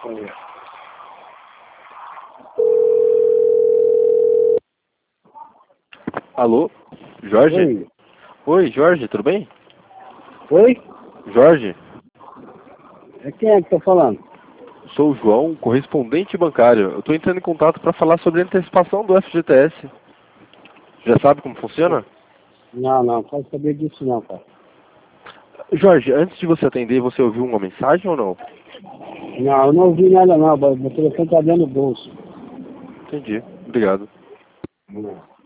Alô? Jorge? Oi. Oi, Jorge, tudo bem? Oi? Jorge, É quem é que tá falando? sou o João, correspondente bancário. Eu estou entrando em contato para falar sobre a antecipação do FGTS. Já sabe como funciona? Não, não quero saber disso não, cara. Jorge, antes de você atender, você ouviu uma mensagem ou não? Não, eu não ouvi nada não, meu telefone tá dentro do bolso. Entendi. Obrigado.